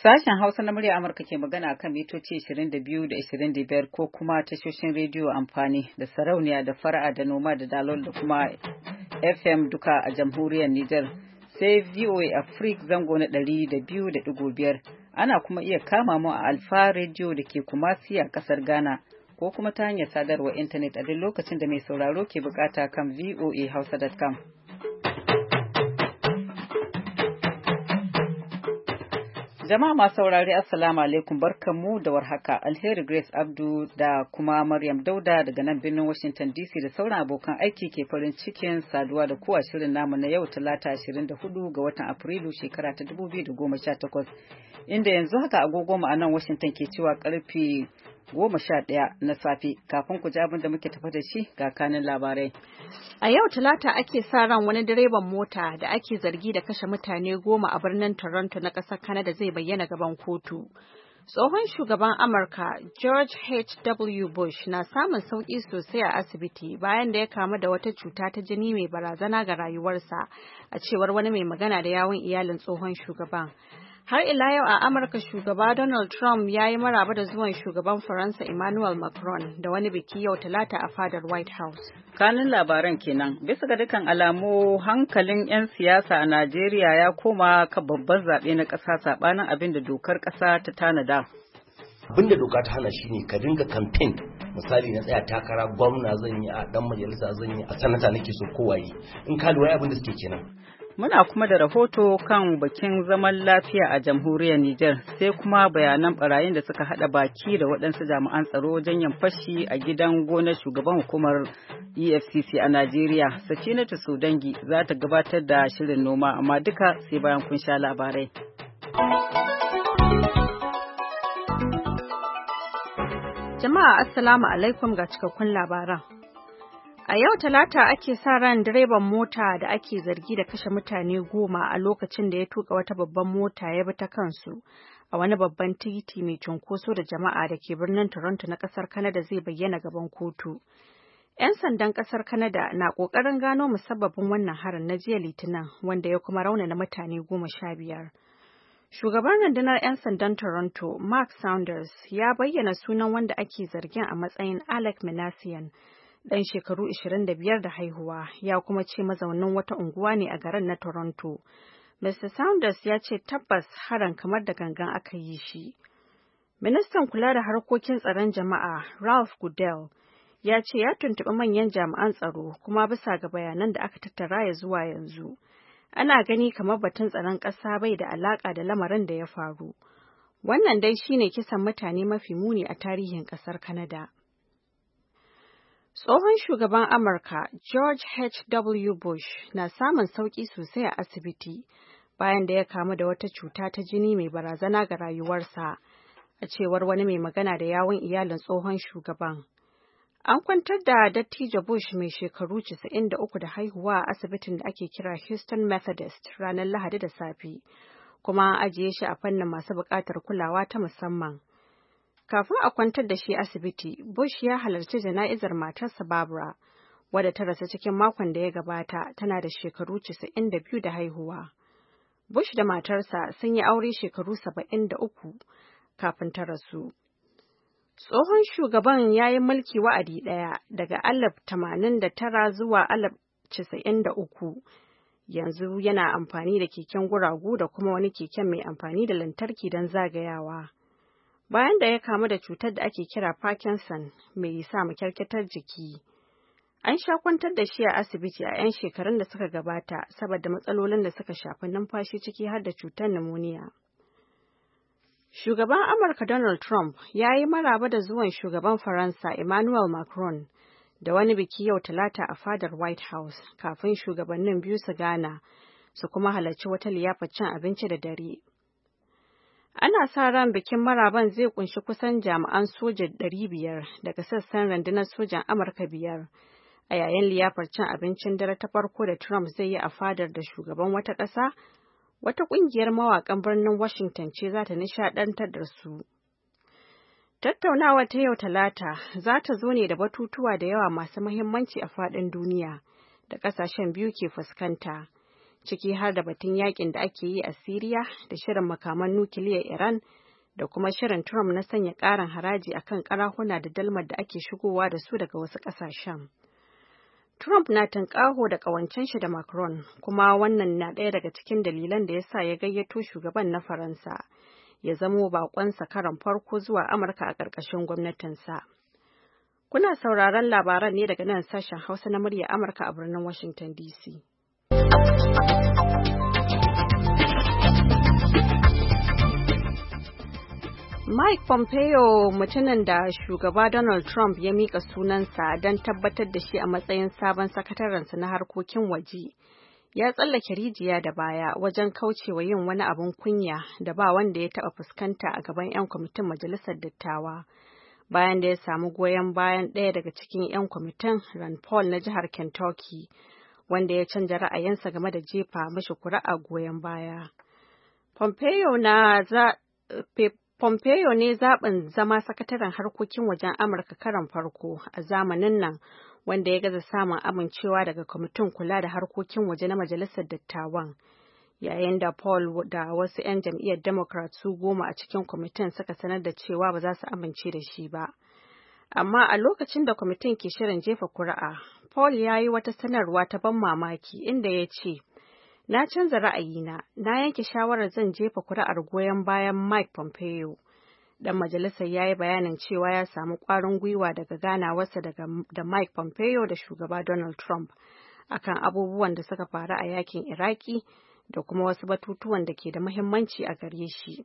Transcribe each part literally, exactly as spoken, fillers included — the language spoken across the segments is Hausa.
Sashen Hausa na murya Amurka ke magana kan mitoci ashirin da biyu da ashirin da biyar ko kuma tashoshin rediyo amfani da sarauniya da fara'a da noma da dalol da kuma F M duka a jamhuriyar Nijar. Sai V O A Africa zango na ɗari da biyu da ɗigo biyar. Ana kuma iya kama mu a Alfa Radio da ke Kumasi a ƙasar Ghana ko kuma ta hanyar sadarwar intanet a duk lokacin da mai sauraro ke bukata kan V O A hausa dot com. Jama'a masu saurari Assalamu alaikum, barkanmu da warhaka. Alheri Grace Abdu da kuma Maryam Dauda daga nan birnin Washington D C da sauran abokan aiki ke farin cikin saduwa da kowa shirin namu na yau Talata ashirin da hudu ga watan Afrilu shekara ta dubu biyu da goma sha takwas. Inda yanzu haka agogo mu a nan Washington ke cewa karfe goma sha ɗaya na safe. Kafin ku ji abin da muke tafa da shi ga kanin labarai. A yau Talata ake sa ran wani direban mota da ake zargi da kashe mutane goma a birnin Toronto na ƙasar Canada zai bayyana gaban kotu. Tsohon shugaban Amurka George H W Bush na samun sauƙi sosai a asibiti bayan da ya kamu da wata cuta ta jini mai barazana ga rayuwarsa, a cewar wani mai magana da yawun iyalin tsohon shugaban. Har ila yau a Amurka shugaba Donald Trump ya yi maraba da zuwan shugaban Faransa Emmanuel Macron da wani biki yau Talata a fadar White House. Kanin labaran kenan. Bisa ga dukkan alamu hankalin 'yan siyasa a Najeriya ya koma kan babban zaɓe na ƙasa saɓanin abin da dokar ƙasa ta tanada. Abin da doka ta hana shi ne ka dinga kamfen, misali na tsaya takara gwamna zan yi, a ɗan majalisa zan yi, a sanata nake so kowaye. In ka lura abin da suke kenan. Muna kuma da rahoto kan bakin zaman lafiya a jamhuriyar Nijar, sai kuma bayanan barayin da suka hada baki da waɗansu jami'an tsaro wajen yin fashi a gidan gonar shugaban hukumar E F C C a Najeriya. Sakinatu Sudangi za ta gabatar da shirin noma, amma duka sai bayan kun sha labarai. Jama'a Assalamu alaikum ga cikakkun labaran. A yau Talata ake sa ran direban mota da ake zargi da kashe mutane goma a lokacin da ya tuka wata babban mota ya bi ta kansu a wani babban titi mai cunkoso da jama'a da ke birnin Toronto na kasar Canada zai bayyana gaban kotu. 'Yan sandan kasar Canada na ƙoƙarin gano musabbabin wannan harin na jiya Litinin, wanda ya kuma raunana mutane goma sha biyar. Shugaban rundunar 'yan sandan Toronto, Mark Saunders, ya bayyana sunan wanda ake zargin a matsayin Alec Minassian, ɗan shekaru ashirin da biyar da haihuwa, ya kuma ce mazaunin wata unguwa ne a garin na Toronto. Mister Saunders ya ce tabbas harin kamar da gangan aka yi shi. Ministan kula da harkokin tsaron jama'a, Ralph Goodell, ya ce ya tuntuɓi manyan jami'an tsaro kuma bisa ga bayanan da aka tattara ya zuwa yanzu, ana gani kamar batun tsaron ƙasa bai da alaƙa da lamarin da ya faru. Wannan dai shine kisan mutane mafi muni a tarihin ƙasar Canada. Tsohon shugaban Amurka George H W Bush na samun sauƙi sosai a asibiti bayan da ya kamu da wata cuta ta jini mai barazana ga rayuwarsa, a cewar wani mai magana da yawun iyalin tsohon shugaban. An kwantar da dattijo Bush mai shekaru casa'in da uku da haihuwa a asibitin da ake kira Houston Methodist ranar Lahadi da safe, kuma an ajiye shi a fannin masu buƙatar kulawa ta musamman. Kafin a kwantar da shi asibiti, Bush ya halarci jana'izar matarsa Barbara, wadda ta rasu cikin makon da ya gabata, tana da shekaru casa'in da biyu da haihuwa. Bush da matarsa sun yi aure shekaru saba'in da uku kafin ta rasu. Tsohon shugaban ya yi mulki wa'adi ɗaya daga alif tamanin da tara zuwa alif casa'in da uku. Yanzu yana amfani da keken guragu da kuma wani keken mai amfani da lantarki don zagayawa. Bayan da ya kamu da cutar da ake kira Parkinson mai sa makyarkyatar jiki, an sha kwantar da shi a asibiti a 'yan shekarun da suka gabata saboda matsalolin da suka shafi numfashi, ciki har da cutar pneumonia. Shugaban Amurka Donald Trump ya yi maraba da zuwan shugaban Faransa Emmanuel Macron da wani biki yau Talata a fadar White House kafin shugabannin biyu su gana su kuma halarci wata liyafar cin abinci da dare. Ana sa ran bikin maraban zai kunshi kusan jami'an soja ɗari biyar daga sassan rundunar sojan Amurka biyar, a yayin liyafar cin abincin dare ta farko da Trump zai yi a fadar da shugaban wata ƙasa. Wata ƙungiyar mawaƙan birnin Washington ce za ta nishaɗantar da su. Tattaunawa ta yau Talata za ta zo ne da batutuwa da yawa masu muhimmanci a faɗin duniya da ƙasashen biyu ke fuskanta, ciki har da batun yakin da ake yi a Siriya da shirin makaman nukiliyar Iran da kuma shirin Trump na sanya ƙarin haraji akan karahuna da dalmar da ake shigowa da su daga wasu ƙasashen. Trump na tunƙaho da ƙawancen shi da Macron, kuma wannan na ɗaya daga cikin dalilan da ya sa ya gayyato shugaban na Faransa ya zamo baƙonsa karon farko zuwa Amurka a ƙarƙashin gwamnatinsa. Kuna sauraron labaran ne daga nan sashen Hausa na murya Amurka a birnin Washington D C. Mike Pompeo, mutumin da shugaba Donald Trump ya mika sunansa don tabbatar da shi a matsayin sabon sakatarensa na harkokin waje, ya tsallake rijiya da baya wajen kaucewa yin wani abin kunya da ba wanda ya taɓa fuskanta a gaban 'yan kwamitin Majalisar Dattawa, bayan da ya samu goyon bayan ɗaya daga cikin 'yan kwamitin, Rand Paul na jihar Kentucky, wanda ya canja ra'ayinsa game da jefa mashi kuri'a goyon baya. Pompeo na za Pompeo ne zaɓin zama sakataren harkokin wajen Amurka karon farko a zamanin nan, wanda ya gaza samun amincewa daga kwamitin kula da harkokin waje na Majalisar Dattawan, yayin da Paul da wasu 'yan jam'iyyar Democrat su goma a cikin kwamitin suka sanar da cewa ba za su amince da shi ba. Amma a lokacin da kwamitin ke shirin jefa kuri'a, Paul ya yi wata sanarwa ta ban mamaki inda ya ce, "Na canza ra'ayina, na yanke shawarar zan jefa kuri'ar goyon bayan Mike Pompeo." Dan majalisar ya yi bayanin cewa ya samu ƙwarin gwiwa daga ganawarsa da Mike Pompeo da shugaba Donald Trump akan abubuwan da suka faru a yakin Iraki da kuma wasu batutuwan da ke da muhimmanci a gare shi.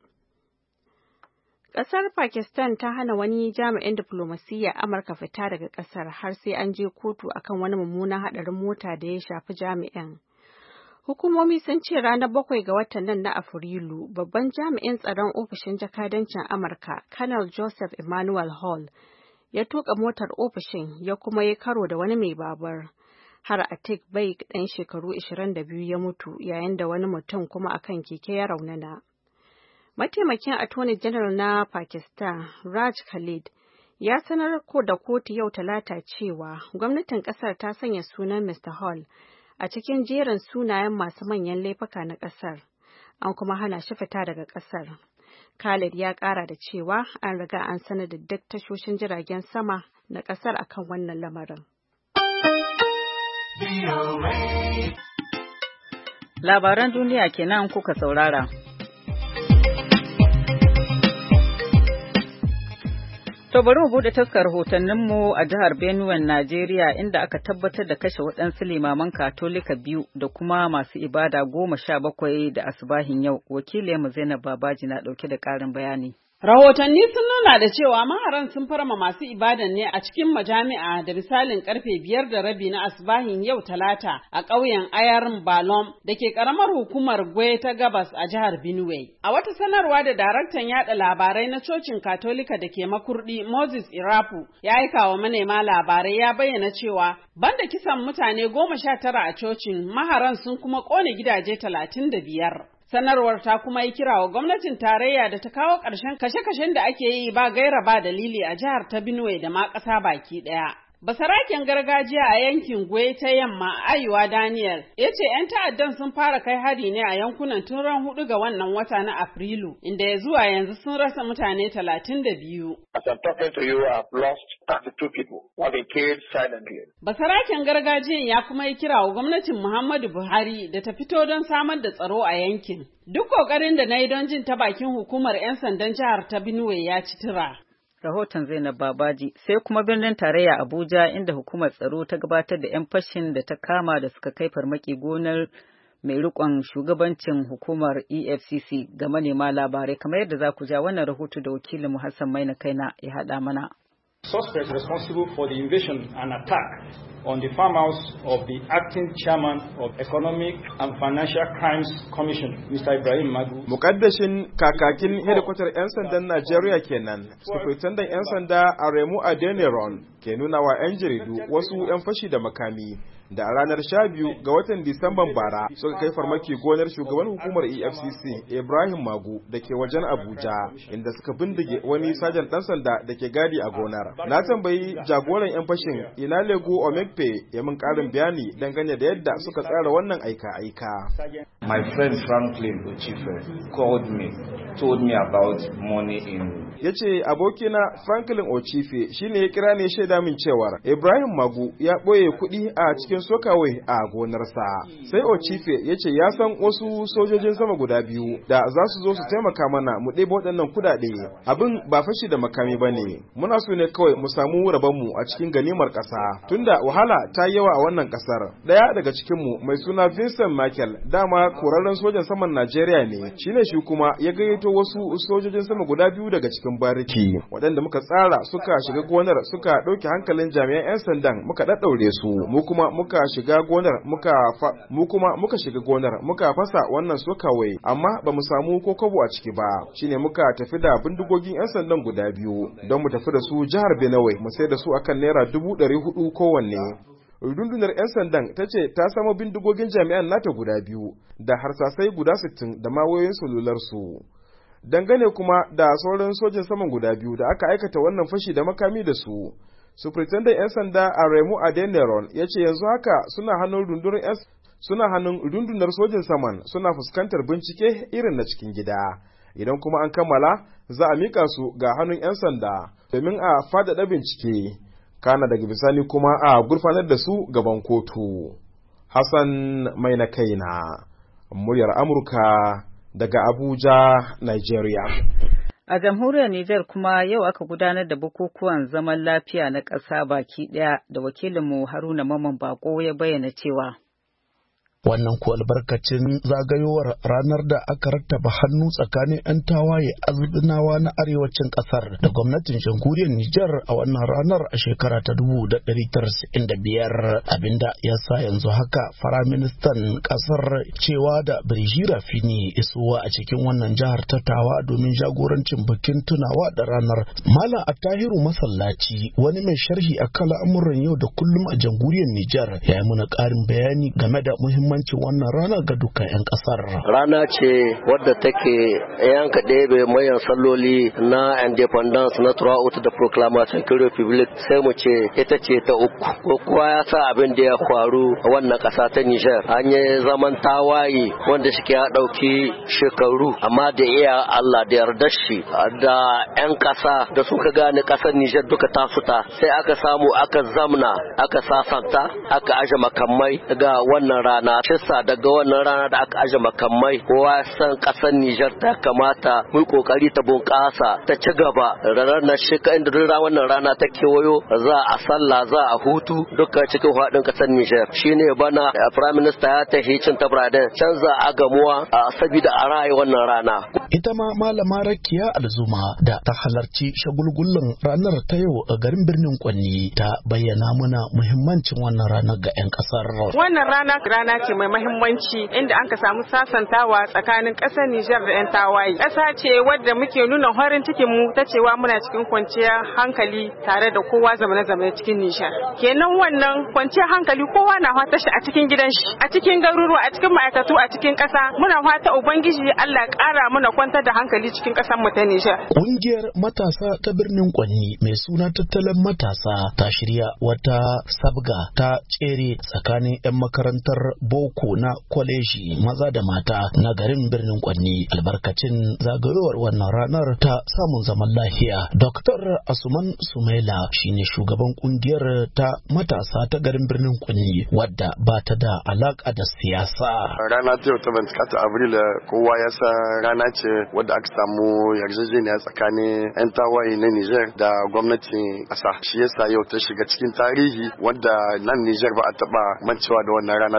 Ƙasar Pakistan ta hana wani jami'in diflomasiyya Amurka fita daga ƙasar har sai an je kotu akan wani mummunan haɗarin mota da ya shafi jami'in. Hukumomi sun ce ranar bakwai ga watan nan na Afrilu, babban jami'in tsaron ofishin jakadancin Amurka, Colonel Joseph Emmanuel Hall, ya tuka motar ofishin ya kuma yi karo da wani mai babur. Har Atik Baig ɗan shekaru ashirin da biyu ya mutu, yayin da wani mutum kuma akan keke ya raunana. Mataimakin Attorney General na Pakistan, Raj Khalid, ya sanar ko da kotu yau Talata cewa gwamnatin ƙasar ta sanya sunan Mister Hall a cikin jerin sunayen masu manyan laifuka na ƙasar, an kuma hana shi fita daga ƙasar. Khalid ya ƙara da cewa an riga an sanar da duk tashoshin jiragen sama na ƙasar akan wannan lamarin. Labaran duniya kenan kuka saurara. To bari mu bude taskar rahotanninmu a jihar Benue, Najeriya, inda aka tabbatar da kashe waɗansu limaman Katolika biyu da kuma masu ibada goma sha bakwai da asubahin yau. Wakilinmu Zainab Babaji na ɗauke da ƙarin bayani. Rahotanni sun nuna da cewa maharan sun farma masu ibadan ne a cikin majami'a da misalin karfe biyar da rabi na asubahin yau Talata a ƙauyen Ayarin Balom da ke ƙaramar hukumar Gwe ta Gabas a jihar Benue. A wata sanarwa da daraktan yada labarai na cocin Katolika da ke Makurdi, Moses Irapu, ya aika wa manema labarai, ya bayyana cewa banda kisan mutane goma sha tara a cocin, maharan sun kuma ƙone gidaje talatin da biyar. Sanarwar ta kuma yi kira wa gwamnatin tarayya da ta kawo ƙarshen kashe-kashen da ake yi ba gaira ba dalili a jihar ta Benue da ma ƙasa baki ɗaya. Basaraken gargajiya a yankin Gwe ta yamma, Aiwa Daniel, ya ce 'yan ta'addan sun fara kai hari ne a yankunan tun ran hudu ga wannan wata na Afrilu, inda ya zuwa yanzu sun rasa mutane talatin da biyu. As I'm talking to you, I've lost thirty-two people who have been killed silently. Basaraken gargajiyan ya kuma yi kira wa gwamnatin Muhammadu Buhari da ta fito don samar da tsaro a yankin. Duk kokarin da na yi don jin ta bakin hukumar 'yan sandan jihar ta Benue ya ci tura. Rahoton Zainab Babaji. Sai kuma birnin tarayya Abuja, inda hukumar tsaro ta gabatar da 'yan fashin da ta kama da suka kai farmaki gonar mai rikon shugabancin hukumar E F C C ga manema labarai, kamar yadda za ku ja wannan rahoto da wakilin Hassan Maina Kaina ya haɗa mana. Suspects responsible for the invasion and attack on the farmhouse of the acting chairman of Economic and Financial Crimes Commission, Mister Ibrahim Magu. Mukaddashin kakakin hedikwatar 'yan sandan Najeriya kenan, Sufaitandan 'yan sanda Aremu Adeniran ke nuna wa 'yan jaridu wasu 'yan fashi da makami da a ranar sha biyu ga watan Disamban bara suka kai farmaki gonar shugaban hukumar E F C C Ibrahim Magu da ke wajen Abuja, inda suka bindige wani sajan ɗan sanda da ke gadi a gonar. Na tambayi jagoran 'yan fashin Inalego Omekpe ya min ƙarin bayani dangane da yadda suka tsara wannan aika-aika. My friend Franklin Ochife called me, told me about money in ya ce abokina Franklin Ochife shine ya kira ne shaida min cewar Ibrahim Magu ya ɓoye kuɗi a cikin sokawai a gonarsa. Sai Ochife ya ce ya san wasu sojojin sama guda biyu da za su zo su taimaka mana mu ɗebo waɗannan kuɗaɗe. Abin ba fashi da makami ba ne, muna so ne kawai mu samu rabonmu a cikin ganimar ƙasa, tunda wahala ta yawa a wannan ƙasar. Ɗaya daga cikinmu mai suna Vincent Michael, dama korarren sojan saman Najeriya ne, shine shi kuma ya gayyato wasu sojojin sama guda biyu daga cikin bariki waɗanda muka tsara suka shiga gonar suka ɗauki hankalin jami'an 'yan sandan muka ɗaɗɗaure su. Mu kuma muka shiga gonar muka fa mu kuma muka shiga gonar muka fasa wannan sokawai, amma ba mu samu ko kobo a ciki ba. Shine muka tafi da bindigogin 'yan sandan guda biyu don mu tafi da su jihar Benue mu sai da su akan naira dubu ɗari hudu kowanne. Rundunar 'yan sandan ta ce ta samo bindigogin jami'an nata guda biyu da harsasai guda sittin da ma wayoyin salular su. Dangane kuma da sauran sojin saman guda biyu da aka aikata wannan fashi da makami da su, Superintendent 'yan sanda Aremu Adeneron ya ce yanzu haka suna hannun rundunar 'yan suna hannun rundunar sojin saman suna fuskantar bincike irin na cikin gida. Idan kuma an kammala za a mika su ga hannun 'yan sanda domin a faɗaɗa bincike, kana daga bisani kuma a gurfanar da su gaban kotu. Hassan Mai na kaina, muryar Amurka daga Abuja, Nigeria. A jamhuriyar Nijar kuma yau aka gudanar da bukukuwan zaman lafiya na ƙasa baki ɗaya da wakilinmu Haruna Maman Bako ya bayyana cewa. Wannan ko albarkacin zagayowar ranar da aka rattaba hannu tsakanin 'yan tawaye azbinawa na arewacin kasar da gwamnatin jamhuriyar Nijar a wannan ranar a shekara ta dubu da ɗari tara da biyar, abinda ya sa yanzu haka firaministan kasar cewa da Birjira Fini isuwa a cikin wannan jihar ta Tawa domin jagorancin bikin tunawa da ranar. Malam Attahiru Masallaci, wani mai sharhi a kan al'amuran yau da kullum a jamhuriyar Nijar, ya yi mana ƙarin bayani game da muhimmanci wannan rana ga dukkan 'yan kasar. Rana ce wadda take yanka ɗebe mayan salloli na independence na throughout the proclamation of republic, sai mu ce ita ce ta uku. Ko kuwa ya sa abin da ya faru a wannan ƙasa ta Nijar. An yi zaman tawaye wanda shi ya ɗauki shekaru, amma da iya Allah da yarda shi da 'yan ƙasa da suka gane ƙasar Nijar duka ta fita, sai aka samu aka zamna aka sasanta aka aje makamai ga wannan rana. Shissa daga wannan rana da aka aje makamai, kowa san kasar Nijar ta kamata mu kokari ta bunƙasa ta ci gaba. Ranar shika inda rana wannan rana ta kewayo za a sallah za a hutu duka cikin faɗin kasar Nijar. Shine bana Prime Minister ya ta hicin tabraden canza a gamuwa a sabida a raye wannan rana. Ita ma malama Rakiya Alzuma da ta halarci shagulgulun ranar ta yau a garin birnin Kwanni ta bayyana mana muhimmancin wannan ranar ga 'yan kasar. Wannan rana rana ce mai mahimmanci inda an ka samu sasantawa tsakanin ƙasar Nijar da 'yan tawaye. Ƙasa ce wadda muke nuna farin cikin mu ta cewa muna cikin kwanciyar hankali tare da kowa zamane-zamane cikin Nijar. Kenan wannan kwanciyar hankali kowa na fata shi a cikin gidan shi, a cikin garuruwa, a cikin ma'aikatu, a cikin ƙasa. Muna fata Ubangiji Allah ƙara muna kwantar da hankali cikin ƙasar mu ta Nijar. Ƙungiyar matasa ta birnin Kwanni mai suna tattalin matasa ta shirya wata sabga ta tsere tsakanin 'yan makarantar boko na kwaleji maza da mata na garin birnin Kwanni albarkacin zagayowar wannan ranar ta samun zaman lafiya. Doktor Asuman Sumaila shine shugaban kungiyar ta matasa ta garin birnin Kwanni wadda ba ta da alaka da siyasa. Rana ta yau ta ta Abril kowa ya sa rana ce wadda aka samu yarjejeniya tsakanin 'yan tawaye na Niger da gwamnatin ƙasa. Shi yasa yau ta shiga cikin tarihi wadda nan Niger ba a taba mancewa da wannan rana ta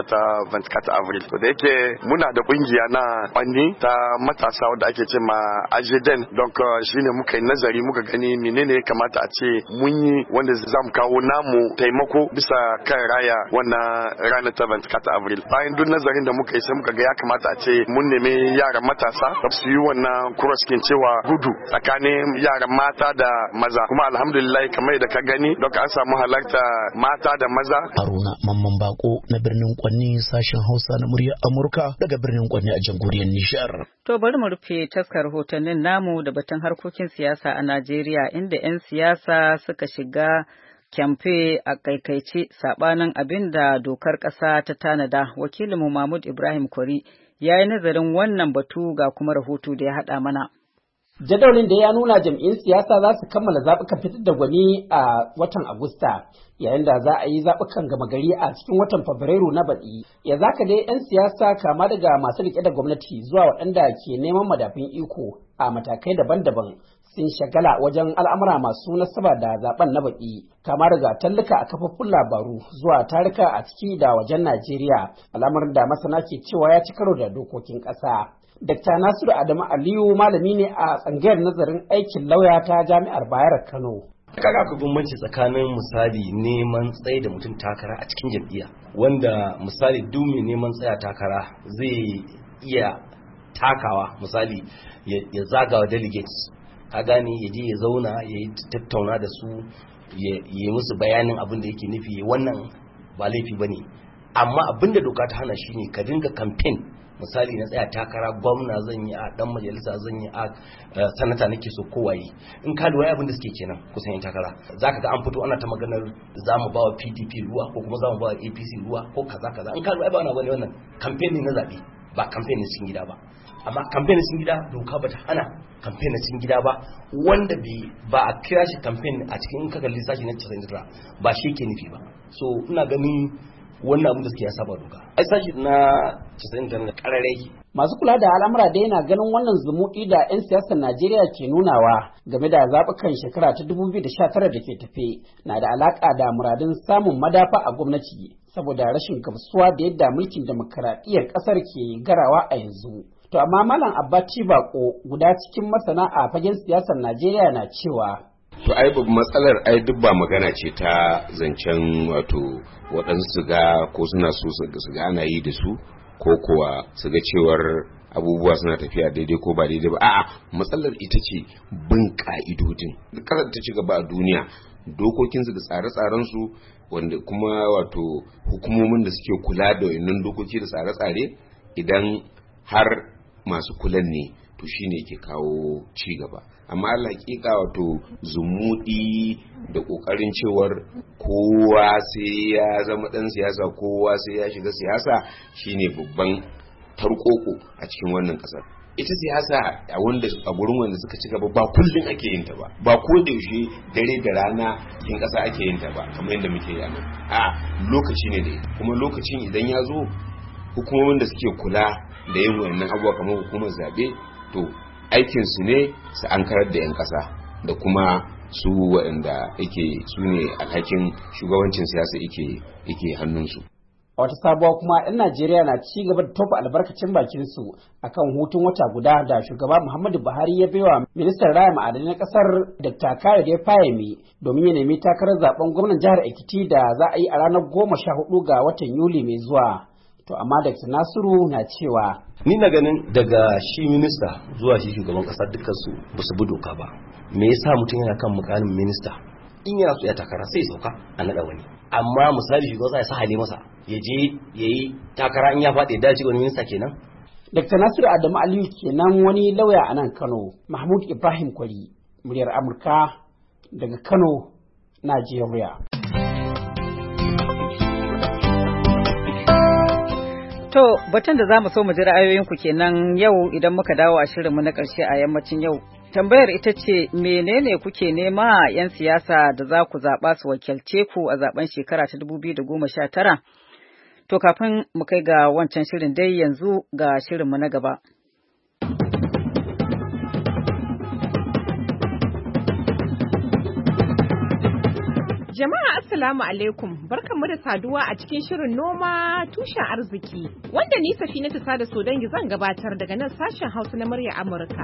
twenty-four Avril. To da yake muna da kungiya na kwanni ta matasa wanda ake ce ma Ajeden, don shine muka yi nazari muka gani menene ya kamata a ce mun yi wanda za mu kawo namu taimako bisa kan raya wannan ranar ta twenty-four Avril. Bayan duk nazarin da muka yi sai muka ga ya kamata a ce mun nemi yaran matasa su yi wannan kuraskin cewa gudu tsakanin yaran mata da maza, kuma alhamdulillah kamar da ka gani don an samu halarta mata da maza. Haruna Mamman Bako na birnin Kwanni, sashen Hausa na muryar Amurka daga birnin Kwanni a jamhuriyar Nijar. To bari mu rufe taskar rahotannin namu da batun harkokin siyasa a Najeriya, inda 'yan siyasa suka shiga kyamfe a kaikaice sabanin abin da dokar ƙasa ta tanada. Wakilinmu Mahmud Ibrahim Kwari ya yi nazarin wannan batu ga kuma rahoto da ya haɗa mana. Jadawalin da ya nuna jam'iyyun siyasa za su kammala zaɓukan fitar da gwani a watan Agusta, yayin da za a yi zaɓukan gama gari a cikin watan Fabrairu na baɗi. Ya zaka dai 'yan siyasa kama daga masu riƙe da gwamnati zuwa waɗanda ke neman madafin iko a matakai daban-daban sun shagala wajen al'amura masu nasaba da zaben na baɗi, kama daga talluka a kafofin labaru zuwa tarika a ciki da wajen Najeriya, al'amarin da masana ke cewa ya ci karo da dokokin ƙasa. Dakta Nasiru Adamu Aliyu malami ne a tsangayar nazarin aikin lauya ta Jami'ar Bayero Kano. Kaga akwai bambanci tsakanin misali neman tsaye da mutum takara a cikin jam'iyya, wanda misali duk mai neman tsaya takara zai iya takawa misali ya zagawa delegates, ka gane, ya je ya zauna ya yi tattauna da su, ya yi musu bayanin abin da yake nufi, wannan ba laifi ba ne. Amma abin da doka ta hana shi ne ka dinga campaign, misali na tsaya takara gwamna zan yi, a dan majalisa zan yi, a sanata nake so kowaye. In ka lura abin da suke kenan kusan yin takara, zaka ga an fito ana ta maganar za mu ba wa P D P ruwa ko kuma za mu ba wa A P C ruwa ko kaza kaza. In ka lura ba wani bane wannan campaign ne na zabe, ba campaign ne cikin gida ba. Amma campaign cikin gida doka ba ta hana campaign cikin gida ba, wanda ba a kira shi campaign a cikin kakalli sashi na casa'in da tara ba shi ke nufi ba. So ina ganin wannan abin da suke ya saba doka. Ai sashi na casa'in da tara da karare. Masu kula da al'amura da yana ganin wannan zumuɗi da 'yan siyasar Najeriya ke nunawa game da zaɓukan shekara ta dubu biyu da sha tara da ke tafe na da alaƙa da muradin samun madafa a gwamnati saboda rashin gamsuwa da yadda mulkin demokaradiyyar ƙasar ke garawa a yanzu. To amma Malam Abbaci Bako guda cikin masana a fagen siyasar Najeriya na cewa to ai matsalar ai duk ba magana ce ta zancen wato waɗansu su ga ko suna so su ga ana yi da su ko kuwa su ga cewar abubuwa suna tafiya daidai ko ba daidai ba. A'a, matsalar ita ce bin ka'idodin. Duk ƙasar ta ci gaba a duniya, dokokinsu da tsare-tsarensu wanda kuma wato hukumomin da suke kula da wannan dokoki da tsare-tsare, idan har masu kulan ne to shine yake kawo ci gaba. Amma hakika wato zumudi da kokarin cewar kowa sai ya zama dan siyasa, kowa sai ya shiga siyasa, shine babban tarkoko a cikin wannan kasar. Ita siyasa a wanda a gurin wanda suka ci gaba ba kullun ake yin ta ba, ba ko da yaushe dare da rana cikin kasa ake yin ta ba kamar yadda muke yi a nan. A lokaci ne da kuma lokacin idan ya zo, hukumomin da suke kula da yin wannan abubuwa kamar hukumar zabe, to aikinsu ne su an karar da 'yan ƙasa da kuma su waɗanda yake su ne alhakin shugabancin siyasa yake hannunsu. A wata sabuwa kuma 'yan Najeriya na ci gaba da tofa albarkacin bakinsu akan hutun wata guda da shugaba Muhammadu Buhari ya baiwa ministan raya ma'adanai na ƙasar Dakta Kayode Fayemi domin ya nemi takarar zaben gwamnan jihar Ekiti da za a yi a ranar goma sha hudu ga watan Yuli mai zuwa. To amma Dakta Nasiru na cewa ni na ganin daga shi minista zuwa shi shugaban kasa dukkan su ba su bi doka ba. Me yasa mutum yana kan mukamin minista in yana so ya takara sai sauka a nada wani, amma misali shugaban sai ya sahale masa ya je yayi takara, in ya faɗi da shi wani minista kenan. Dakta Nasiru Adamu Aliyu kenan wani lauya a nan Kano. Mahmud Ibrahim Kwari, muryar Amurka daga Kano, Najeriya. To, batun da za mu so mu ji ra'ayoyinku kenan yau idan muka dawo a shirinmu na ƙarshe a yammacin yau. Tambayar ita ce, menene kuke nema 'yan siyasa da za ku zaɓa su wakilce ku a zaben shekara ta dubu biyu da goma sha tara? To, kafin mu kai ga wancan shirin dai yanzu ga shirinmu na gaba. Jama'a Assalamu alaikum, barkanmu da saduwa a cikin shirin noma tushen arziki wanda ni Safinatu Sada Sodangi zan gabatar daga nan sashen Hausa na murya Amurka.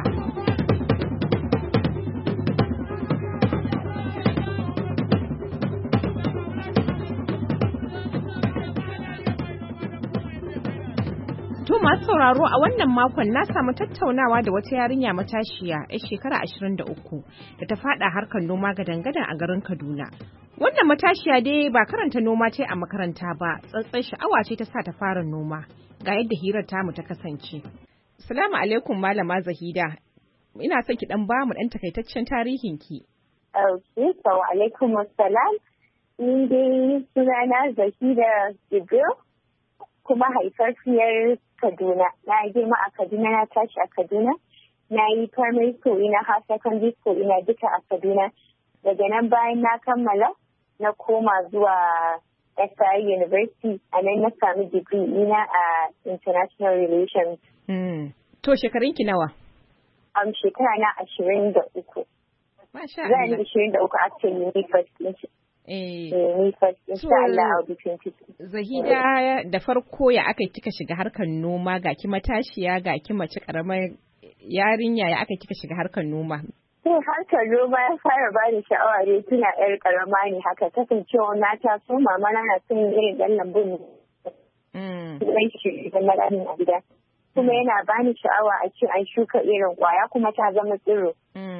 To masu sauraro a wannan makon na samu tattaunawa da wata yarinya matashiya 'yar shekara ashirin da uku da ta fada harkar noma gadan-gadan a garin Kaduna. Wannan matashiya dai ba karanta noma ce a makaranta ba, tsantsan sha'awa ce ta sa ta fara noma. Ga yadda hirar tamu ta kasance. Assalamu alaikum Malama Zahida. Ina son ki dan ba mu dan takaitaccen tarihin ki. Okay, so alaikum assalam. Ni dai sunana Zahida Jibril, kuma haifafiyar Kaduna. Na girma a Kaduna, na tashi a Kaduna. Na yi primary school ina har secondary school ina duka a Kaduna. Daga nan bayan na kammala, na koma zuwa S I University, a nan na sami degree ina a International Relations. Mm. To shekarunki nawa? Um, shekara na ashirin da uku. Masha Allah. Zan yi ashirin da uku actually ni first. Eh, so, Allah Zahida da farko ya aka kika shiga harkar noma, ga ki matashiya, ga ki mace karamar yarinya, ya aka kika shiga harkar noma? To harkar noma ya fara bani sha'awa ne tuna yar karama ne haka, kasancewa na taso mama na na son irin dan lambun ne. Zan shi da malamin a gida. Kuma yana bani sha'awa a ce an shuka irin kwaya kuma ta zama tsiro.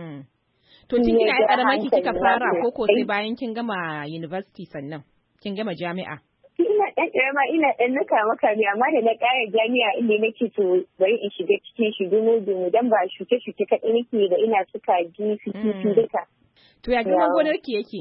To tun kina ai karamar ki kika fara ko ko sai bayan kin gama university sannan kin gama jami'a? Ina dan karama ina dan nuka maka ne, amma da na ƙara jami'a inda nake to bari in shiga cikin shi dumu dumu dan ba shuke shuke kaɗai nake da ina suka ji fiti duka. To ya girman gonar ki yake?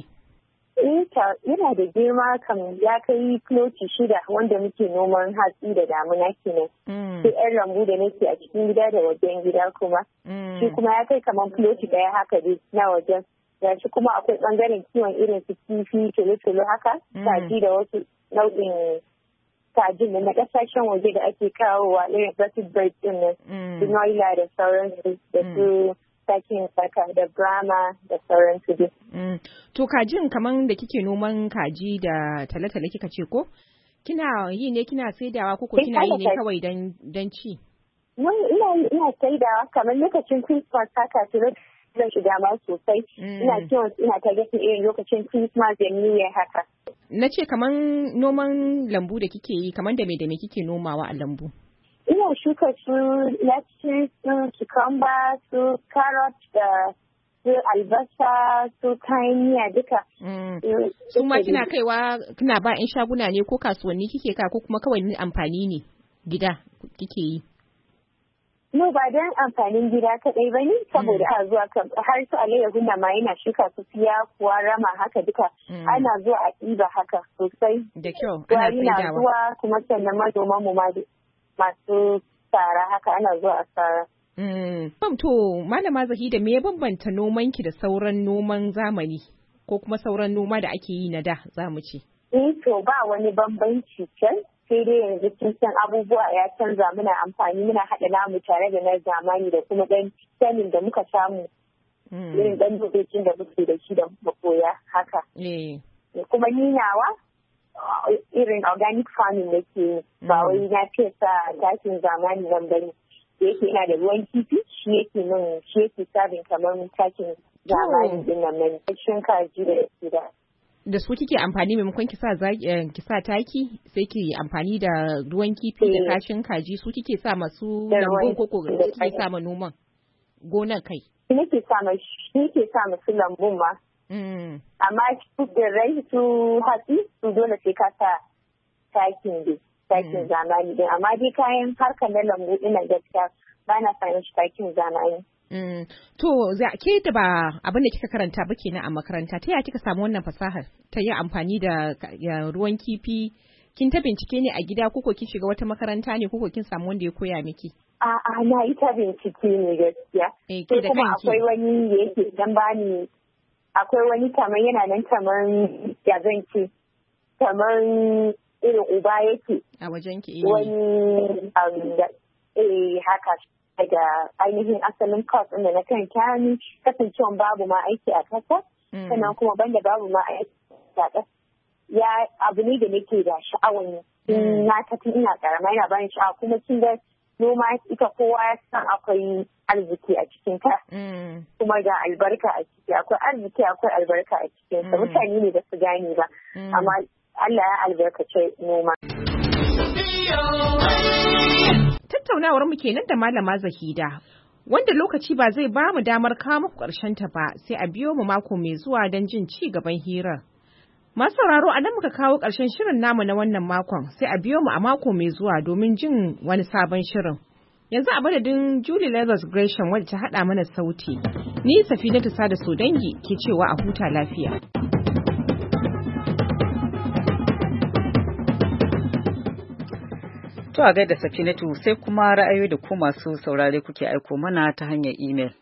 Ita yana da girma kam ya kai kiloti shida wanda muke noman hatsi da damuna kenan. Sai yan lambu da nake a cikin gida da wajen gida kuma. Shi kuma ya kai kamar kiloti ɗaya haka dai na wajen. Gashi kuma akwai ɓangaren kiwon irin su kifi, tulu-tulu haka, kaji da wasu nau'in kajin da na ƙasashen waje da ake kawowa irin exotic birds ɗin nan. Su noila da sauransu da su sakin saka da brahma da sauransu dai. To kajin kaman da kike noman kaji da tale-tale kika ce ko? Kina yi ne kina saidawa ko kina yi ne kawai dan ci? Ina ina saidawa kamar lokacin Christmas haka to zan shiga ma sosai. Ina kiwon ina ta gasin irin lokacin Christmas da New Year haka. Na ce kaman noman lambu da kike yi kaman da me da me kike nomawa a lambu? Ina shuka su lettuce, su cucumber, su carrot da su albasa, su kayan miya duka. Su ma kina kaiwa kina ba 'yan shaguna ne ko kasuwanni kike ka ko kuma kawai amfani ne gida kike yi? No, ba don amfanin gida kaɗai ba ne, saboda a zuwa har su alayyahu na ma yana shuka su fiya kuwa rama haka duka. Ana zuwa a ɗiba haka sosai. Da kyau, ana saidawa. Ana zuwa kuma sannan manoman mu ma masu tsara haka ana zuwa a tsara. Mm. To, Malama Zahida, me ya bambanta nomanki da sauran noman zamani ko kuma sauran noma da ake yi na da za mu ce? Eh to ba wani bambanci can, sai dai yanzu kin san abubuwa ya canza, muna amfani muna haɗa namu tare da na zamani da kuma ɗan sanin da muka samu. Irin ɗan dokokin da muke da shi da makoya haka. Kuma ni nawa irin organic farming da ke ba wai na ce sa takin zamani nan bane. Da yake ina da ruwan kifi shi yake min shi yake sabin kamar takin zamani din nan nan cikin kaji da yake da. Da su kike amfani maimakon ki sa ki sa taki sai ki amfani da ruwan kifi da kashin kaji, su kike sa masu lambun ko ko kike sa ma noman gonar kai? Shi nake sa ma shi nake sa masu lambun ma. Amma su da rai su hatsi su dole sai ka sa takin dai. takin zamani din, amma dai kayan harkar na lambu ina gaskiya ba na sa shi takin zamani. To za ke da ba abin da kika karanta ba kenan a makaranta, ta yaya kika samu wannan fasahar ta yin amfani da ruwan kifi? Kin ta bincike ne a gida koko kin shiga wata makaranta ne koko kin samu wanda ya koya miki? A'a na yi ta bincike ne gaskiya. Sai kuma akwai wani da yake dan bani akwai wani kamar yana nan kamar ya zan ce kamar irin uba yake a wajen ki wani da eh haka daga ainihin asalin course ɗin da na kan kyani kasancewan babu ma aiki a kasa sannan kuma banda babu ma aiki saƙa ya abu ne da nake da sha'awar in na tafi ina karama yana bani sha'awa kuma kin ga noma ita kowa ya san akwai arziki a cikin ta kuma ga albarka a ciki akwai arziki akwai albarka a cikin sa mutane ne da su gane ba amma Allah ya albarkace noma. Tattaunawar mu kenan da Malama Zahida, wanda lokaci ba zai ba mu damar kawo muku ƙarshen ta ba, sai a biyo mu mako mai zuwa don jin ci gaban hirar. Masu sauraro a nan muka kawo ƙarshen shirin namu na wannan makon, sai a biyo mu a mako mai zuwa domin jin wani sabon shirin. Yanzu a madadin Julie Leathers Gresham wadda ta haɗa mana sauti, ni Safinatu Sada Sodangi ke cewa a huta lafiya. To a gaida Safinatu sai kuma ra'ayoyi da ku masu saurare kuke aiko mana ta hanyar imel.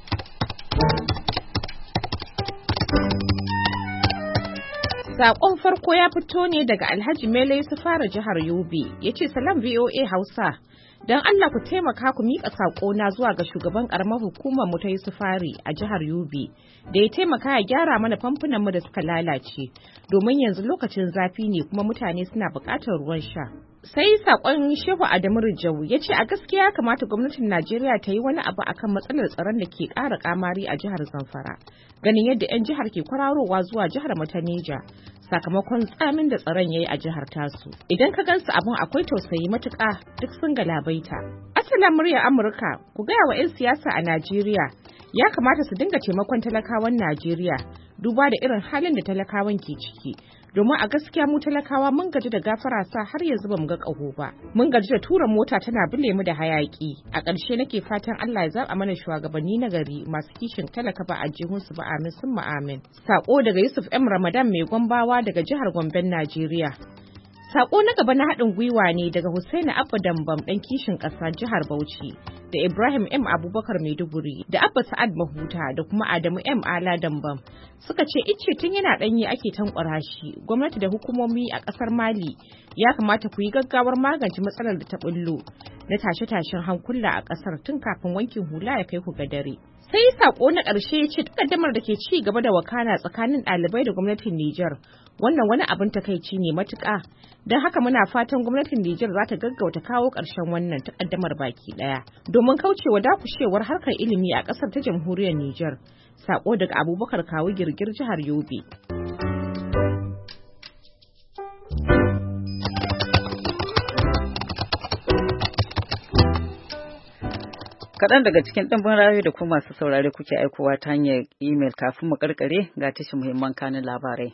Saƙon farko ya fito ne daga Alhaji Mele Yusufara jihar Yobe, ya ce salam V O A Hausa, don Allah ku taimaka ku miƙa saƙona zuwa ga shugaban ƙaramar hukumar mu ta Yusufari a jihar Yobe, da ya taimaka ya gyara mana famfunan mu da suka lalace, domin yanzu lokacin zafi ne kuma mutane suna buƙatar ruwan sha. Sai saƙon Shehu Adamu Rijau ya ce a gaskiya kamata gwamnatin Najeriya ta yi wani abu akan matsalar tsaron da ke ƙara ƙamari a jihar Zamfara, ganin yadda 'yan jihar ke kwararowa zuwa jihar mu ta Neja sakamakon tsamin da tsaron ya yi a jihar tasu. Idan ka gansu abin akwai tausayi matuƙa, duk sun galabaita. Assalamu murya Amurka, ku gaya wa 'yan siyasa a Najeriya ya kamata su dinga taimakon talakawan Najeriya duba da irin halin da talakawan ke ciki. Domin a gaskiya mu talakawa mun gaji da gafara sa har yanzu ba mu ga ƙaho ba. Mun gaji da tura mota tana bule mu da hayaki. A ƙarshe nake fatan Allah ya zaɓa mana shugabanni na gari masu kishin talaka ba a jihunsu ba, amin sun amin. Sako daga Yusuf M Ramadan mai Gombawa daga jihar Gomben, Najeriya. Sako na gaba na haɗin gwiwa ne daga Hussaini Abba Dambam ɗan kishin ƙasa jihar Bauchi, da Ibrahim M Abubakar Maiduguri, da Abba Sa'ad Mahuta, da kuma Adamu M Ala Dambam. Suka ce icce tun yana ɗanye ake tankwara shi. Gwamnati da hukumomi a ƙasar Mali ya kamata ku yi gaggawar magance matsalar da ta bullo na tashe-tashen hankula a ƙasar tun kafin wankin hula ya kai ku ga dare. Sai sako na ƙarshe ya ce takaddamar da ke ci gaba da wakana tsakanin ɗalibai da gwamnatin Nijar, wannan wani abin takaici ne matuƙa. Don haka muna fatan gwamnatin Nijar za ta gaggauta kawo ƙarshen wannan takaddamar baki ɗaya domin kaucewa dakushewar harkar ilimi a ƙasar ta jamhuriyar Nijar. Sako daga Abubakar Kawu Girgir jihar Yobe. Kaɗan daga cikin ɗimbin rayu da kuma masu saurare kuke aikowa ta hanyar imel kafin mu karkare ga tashin muhimman kanin labarai.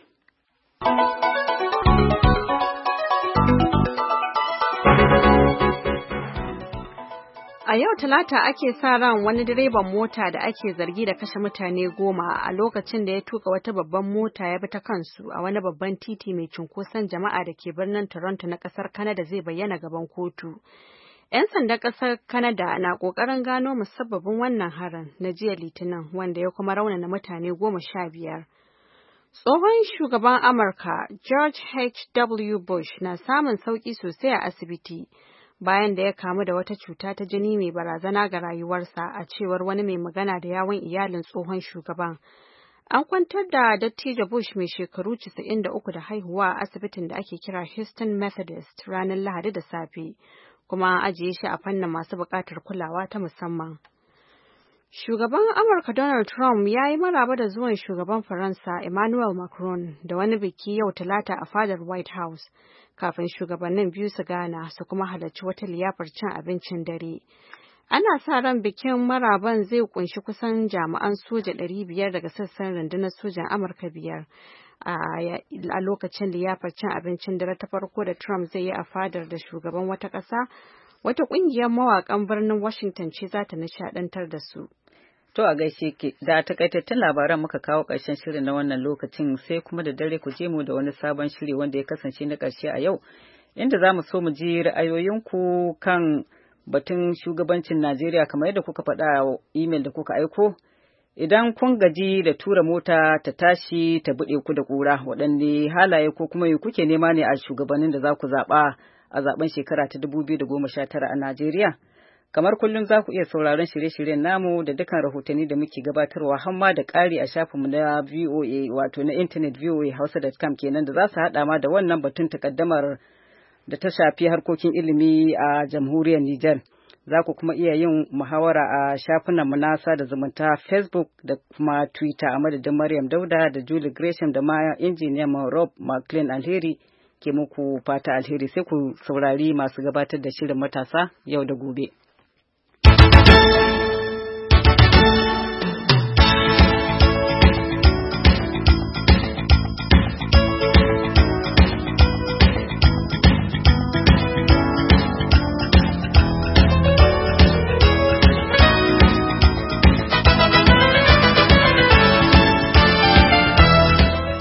A yau Talata ake sa ran wani direban mota da ake zargi da kashe mutane goma a lokacin da ya tuka wata babban mota ya bi ta kansu a wani babban titi mai cunkoson jama'a da ke birnin Toronto na ƙasar Canada zai bayyana gaban kotu. 'Yan sandan ƙasar Canada na ƙoƙarin gano musabbabin wannan harin na jiya Litinin wanda ya kuma raunana mutane goma sha biyar. Tsohon shugaban Amurka George H W Bush na samun sauƙi sosai a asibiti bayan da ya kamu da wata cuta ta jini mai barazana ga rayuwarsa, a cewar wani mai magana da yawun iyalin tsohon shugaban. An kwantar da dattijo Bush mai shekaru casa'in da uku da haihuwa a asibitin da ake kira Houston Methodist ranar Lahadi da safe, kuma an ajiye shi a fannin masu buƙatar kulawa ta musamman. Shugaban Amurka Donald Trump ya yi maraba da zuwan shugaban Faransa Emmanuel Macron da wani biki yau Talata a fadar White House, kafin shugabannin biyu su gana su kuma halarci wata liyafar cin abincin dare. Ana sa ran bikin maraban zai kunshi kusan jami'an soja ɗari biyar daga sassan rundunar sojan Amurka biyar. A lokacin liyafar cin abincin dare ta farko da Trump zai yi a fadar da shugaban wata ƙasa, wata ƙungiyar mawaƙan birnin Washington ce za ta nishaɗantar da su. To a gaishe ke, da takaitattun labaran muka kawo ƙarshen shirin na wannan lokacin, sai kuma da dare ku je mu da wani sabon shiri wanda ya kasance na ƙarshe a yau, inda za mu so mu ji ra'ayoyinku kan batun shugabancin Najeriya kamar yadda kuka faɗa a imel da kuka aiko. Idan kun gaji da tura mota ta tashi ta buɗe ku da ƙura, waɗanne halaye ko kuma kuke nema ne a shugabannin da za ku zaɓa a zaɓen shekara ta dubu biyu da goma sha tara a Najeriya? Kamar kullum za ku iya sauraron shirye-shiryen namu da dukkan rahotanni da muke gabatarwa har ma da ƙari a shafinmu na V O A wato na intanet v o a hausa dot com kenan da za su haɗa ma da wannan batun takaddamar da ta shafi harkokin ilimi a jamhuriyar Nijar. Za ku kuma iya yin muhawara a shafinanmu na sada zumunta Facebook da kuma Twitter a madadin Maryam Dauda da Julie Gresham da ma injiniyan Rob McLean Alheri ke muku fata alheri sai ku saurari masu gabatar da shirin matasa yau da gobe.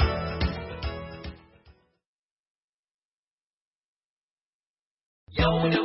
Yau